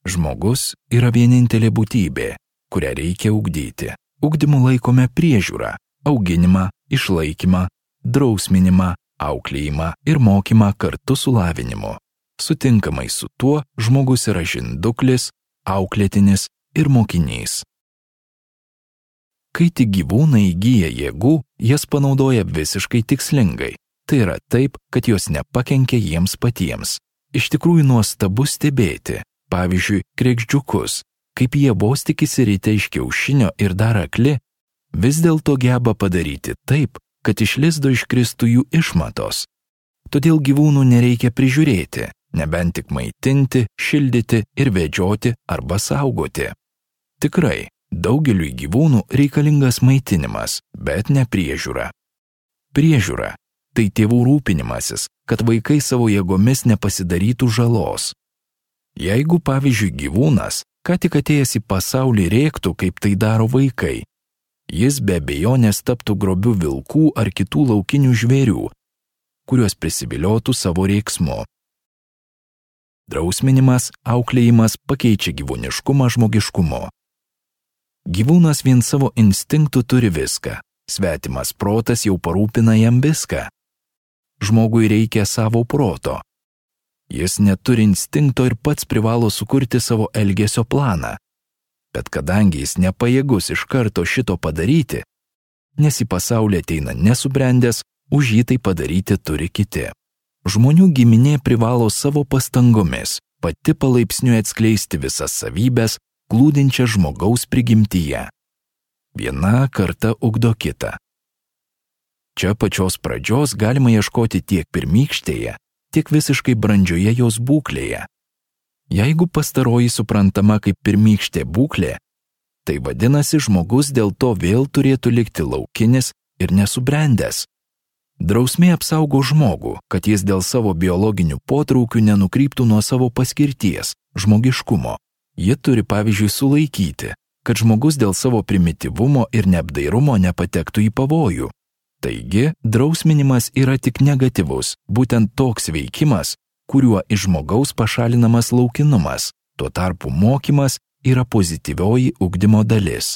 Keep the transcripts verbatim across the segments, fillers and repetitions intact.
Žmogus yra vienintelė būtybė, kurią reikia ugdyti. Ugdymu laikome priežiūrą, auginimą, išlaikymą, drausminimą, auklėjimą ir mokymą kartu su lavinimu. Sutinkamai su tuo žmogus yra žinduklis, auklėtinis ir mokinys. Kai tik gyvūnai įgyja jėgų, jas panaudoja visiškai tikslingai. Tai yra taip, kad jos nepakenkia jiems patiems. Iš tikrųjų nuostabu stebėti, pavyzdžiui, kregždžiukus, kaip jie vos tik išsirita iš kiaušinio ir dar akli, vis dėlto geba padaryti taip, kad iš lizdo iškristų jų išmatos. Todėl gyvūnų nereikia prižiūrėti, nebent tik maitinti, šildyti ir vedžioti arba saugoti. Tikrai, daugeliui gyvūnų reikalingas maitinimas, bet ne priežiūra. Priežiūra – tai tėvų rūpinimasis, kad vaikai savo jėgomis nepasidarytų žalos. Jeigu, pavyzdžiui, gyvūnas, ką tik atėjęs į pasaulį rėktų, kaip tai daro vaikai, jis be abejonės taptų grobiu vilkų ar kitų laukinių žvėrių, kuriuos prisiviliotų savo rėksmu. Drausminimas, auklėjimas pakeičia gyvūniškumą žmogiškumu. Gyvūnas vien savo instinktų turi viską, svetimas protas jau parūpina jam viską. Žmogui reikia savo proto. Jis neturi instinkto ir pats privalo sukurti savo elgesio planą. Bet kadangi jis nepajėgus iš karto šito padaryti, nes į pasaulį ateina nesubrendęs, už jį tai padaryti turi kiti. Žmonių giminė privalo savo pastangomis pati palaipsniui atskleisti visas savybės, glūdinčias žmogaus prigimtyje. Viena karta ugdo kitą. Čia pačios pradžios galima ieškoti tiek pirmykštėje, tiek visiškai brandžioje jos būklėje. Jeigu pastaroji suprantama kaip pirmykštė būklė, tai vadinasi žmogus dėl to vėl turėtų likti laukinis ir nesubrendęs. Drausmė apsaugo žmogų, kad jis dėl savo biologinių potraukių nenukryptų nuo savo paskirties, žmogiškumo. Ji turi pavyzdžiui sulaikyti, kad žmogus dėl savo primityvumo ir neapdairumo nepatektų į pavojų. Taigi, drausminimas yra tik negatyvus, būtent toks veikimas, kuriuo iš žmogaus pašalinamas laukinumas, tuo tarpu mokymas yra pozityvioji ugdymo dalis.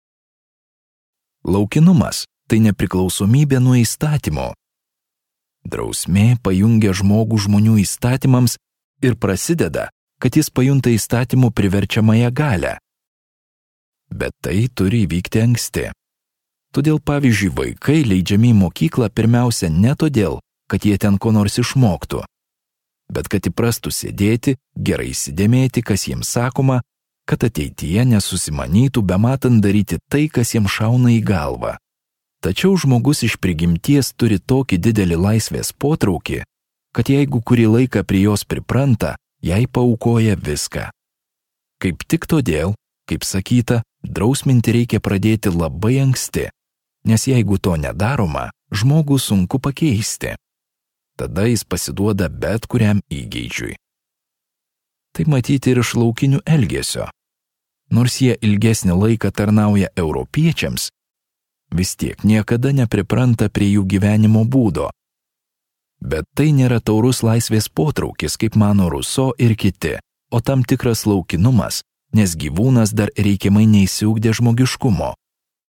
Laukinumas – tai nepriklausomybė nuo įstatymo. Drausmė pajungia žmogų žmonių įstatymams ir prasideda, kad jis pajunta įstatymų priverčiamąją galią. Bet tai turi įvykti anksti. Todėl, pavyzdžiui, vaikai leidžiami į mokyklą pirmiausia ne todėl, kad jie ten ko nors išmoktų, bet kad įprastų sėdėti, gerai įsidėmėti, kas jiems sakoma, kad ateityje nesusimanytų bematant daryti tai, kas jiems šauna į galvą. Tačiau žmogus iš prigimties turi tokį didelį laisvės potraukį, kad jeigu kurį laiką prie jos pripranta, jai paaukoja viską. Kaip tik todėl, kaip sakyta, drausminti reikia pradėti labai anksti, nes jeigu to nedaroma, žmogų sunku pakeisti. Tada jis pasiduoda bet kuriam įgeidžiui. Tai matyti ir iš laukinių elgesio. Nors jie ilgesnį laiką tarnauja europiečiams, vis tiek niekada nepripranta prie jų gyvenimo būdo. Bet tai nėra taurus laisvės potraukis, kaip mano Ruso ir kiti, o tam tikras laukinumas, nes gyvūnas dar reikiamai neįsiugdė žmogiškumo,